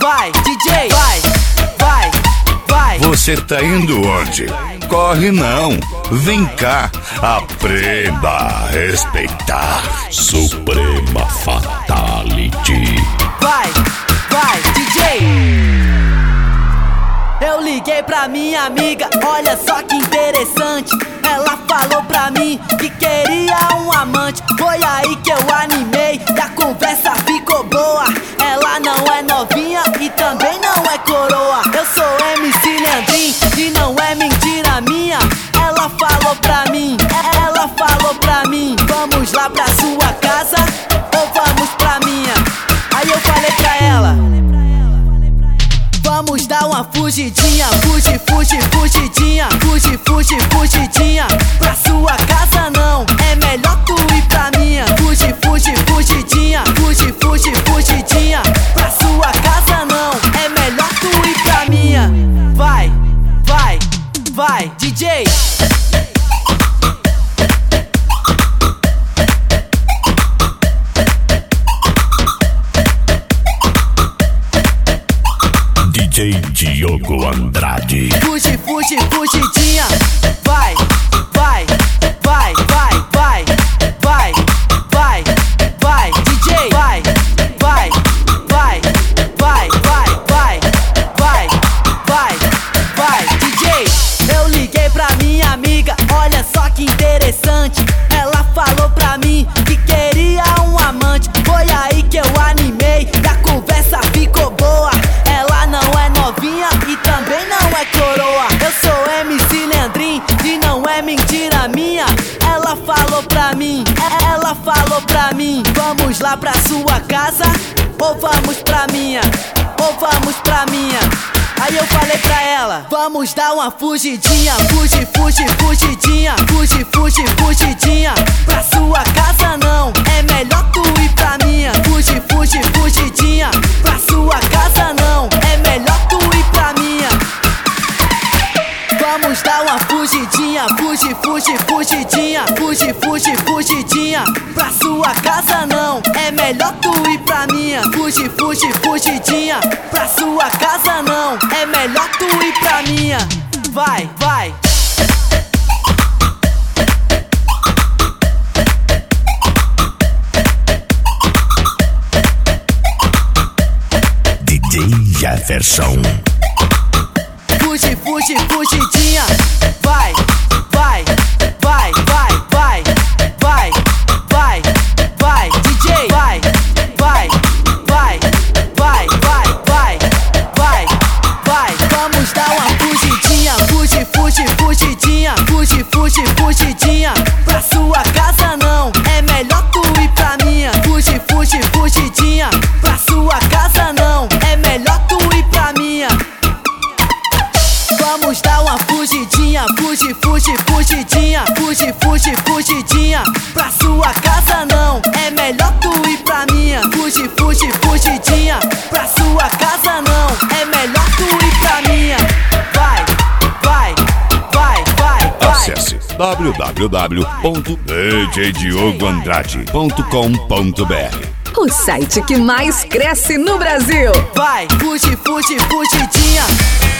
vai, DJ, vai. Você tá indo onde? Corre não, vem cá, aprenda a respeitar. Suprema Fatality. Vai, DJ. Eu liguei pra minha amiga, olha só que interessante. Ela falou pra mim que queria um amante. Foi aí que eu animei e a conversa ficou boa. Ela não é novinha e também não é coroa. Eu sou MC Leandrinho e não é mentira minha. Ela falou pra mim, vamos lá pra sua casa ou vamos pra minha? Aí eu falei pra ela, vamos dar uma fugidinha, fugidinha. Fugidinha, pra sua casa não, é melhor tu ir pra minha. Fugidinha, pra sua casa não, é melhor tu ir pra minha. Vai, DJ. DJ Diogo Andrade. Fugidinha, vai, DJ, vai, DJ. Eu liguei pra minha amiga, olha só que interessante. Ela falou pra mim que queria um amante. Foi aí que eu animei e a conversa ficou boa. Ela não é novinha e também não é coroa. Eu sou MC Leandrinho e não é mentira minha. Ela falou pra mim, vamos lá pra sua casa ou vamos pra minha? Aí eu falei pra ela, vamos dar uma fugidinha, fugidinha. Pra sua casa não, é melhor tu ir pra minha. Fugidinha, pra sua casa não, é melhor tu ir pra minha. Vamos dar uma fugidinha, fugidinha. Pra sua casa não, é melhor tu ir pra minha. Fugidinha, pra sua casa não, é melhor tu ir pra minha. Vai. DJ Jefferson. Fugidinha, vai, DJ, vai, vamos dar uma fugidinha, fugidinha, pra sua casa não, é melhor tu ir pra minha. Fugidinha, pra sua casa não, é melhor tu ir pra minha. Vamos dar uma fugidinha, fugidinha. Pra sua casa não, é melhor tu ir pra minha. Fugidinha, pra sua casa não, é melhor tu ir pra minha. Vai. Acesse www.djdiogoandrade.com.br, o site que mais cresce no Brasil. Vai, fugidinha.